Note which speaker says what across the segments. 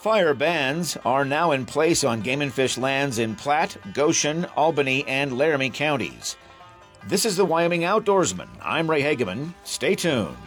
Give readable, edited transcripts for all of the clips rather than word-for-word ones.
Speaker 1: Fire bans are now in place on game and fish lands in Platte, Goshen, Albany, and Laramie counties. This is the Wyoming Outdoorsman. I'm Ray Hageman. Stay tuned.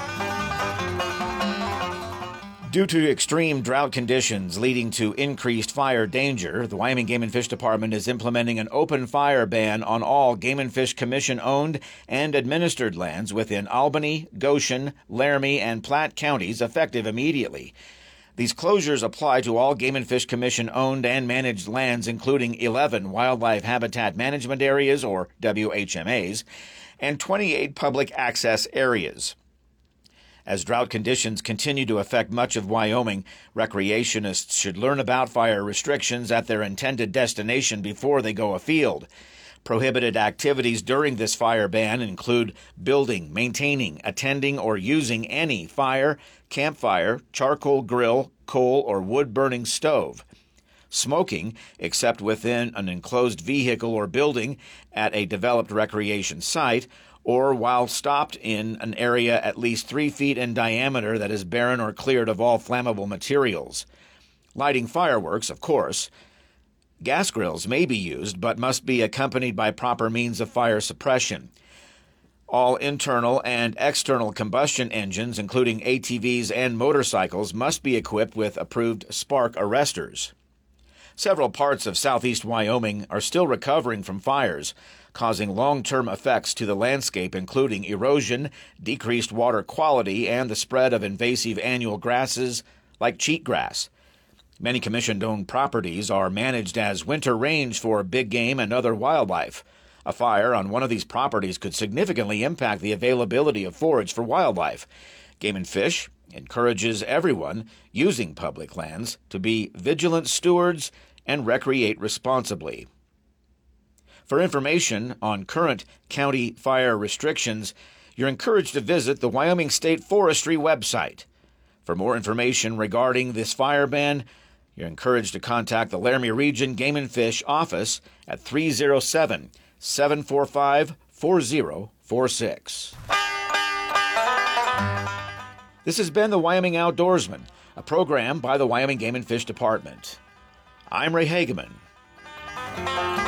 Speaker 1: Due to extreme drought conditions leading to increased fire danger, the Wyoming Game and Fish Department is implementing an open fire ban on all Game and Fish Commission-owned and administered lands within Albany, Goshen, Laramie, and Platte counties effective immediately. These closures apply to all Game and Fish Commission-owned and managed lands, including 11 Wildlife Habitat Management Areas, or WHMAs, and 28 public access areas. As drought conditions continue to affect much of Wyoming, recreationists should learn about fire restrictions at their intended destination before they go afield. Prohibited activities during this fire ban include building, maintaining, attending, or using any fire, campfire, charcoal grill, coal, or wood-burning stove. Smoking, except within an enclosed vehicle or building at a developed recreation site, or while stopped in an area at least 3 feet in diameter that is barren or cleared of all flammable materials. Lighting fireworks, of course. Gas grills may be used, but must be accompanied by proper means of fire suppression. All internal and external combustion engines, including ATVs and motorcycles, must be equipped with approved spark arresters. Several parts of southeast Wyoming are still recovering from fires, causing long-term effects to the landscape, including erosion, decreased water quality, and the spread of invasive annual grasses like cheatgrass. Many commission-owned properties are managed as winter range for big game and other wildlife. A fire on one of these properties could significantly impact the availability of forage for wildlife. Game and Fish encourages everyone using public lands to be vigilant stewards and recreate responsibly. For information on current county fire restrictions, you're encouraged to visit the Wyoming State Forestry website. For more information regarding this fire ban, you're encouraged to contact the Laramie Region Game and Fish office at 307-745-4046. This has been the Wyoming Outdoorsman, a program by the Wyoming Game and Fish Department. I'm Ray Hageman.